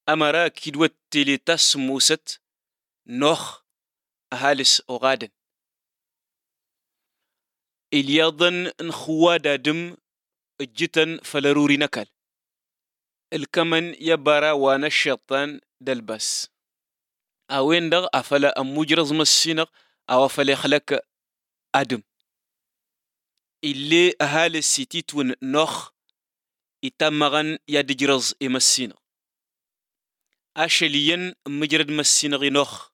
أمرا كدوة تلي تسموست نوخ أهالس أغادن اليضن نخوادا دم الجتن فلروري نكال الكمن يبارا وانا الشيطان دلبس أوين دغ أفلا أمجرز مسينغ أو أفلا خلق أدم اللي أهالس سيتيتون نوخ إتامغن يدجرز إمسينغ أشليين مجرد مسينغ نوخ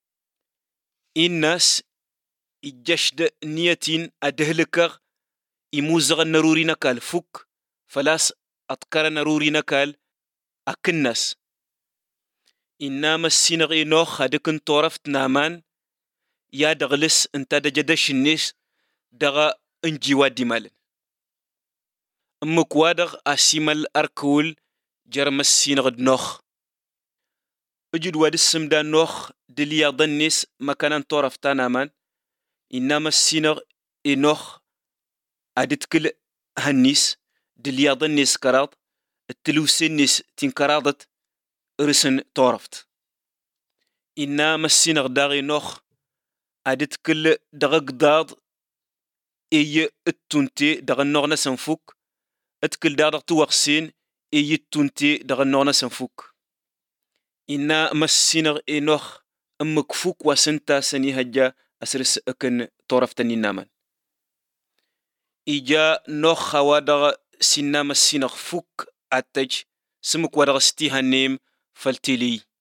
الناس إجشد نيتين أدهلكغ إموزغ نروري نكال فوك فلاس أتكار نروري نكال أكنس إنما السينغ نوخ هدكن طورفت نامان يا دغلس انت دجدش الناس دغا انجي وادي مالن أمك وادغ أسيمال أركول جرم السينغ نوخ أجد واد السم دا نوخ دليا ضنس مكانا طورفت نامان إنما السينغ نوخ أدتكل هنيس دليا ضنس كراض التلوسين نس تنكراضت رسن طورفت إنما السينغ داغي نوخ أدتكل دغق داض إي التونتي دغ النغنة سنفوك أتكل داغ توقسين إي التونتي دغ النغنة سنفوك إنما السينغ نوخ أمك فوك وسنتا سني هجا أسرس أكن طورفتني نامان إجا نوخ وادغ سنام السينغ فوك أتج سمك وادغ ستيها نيم فالتيلي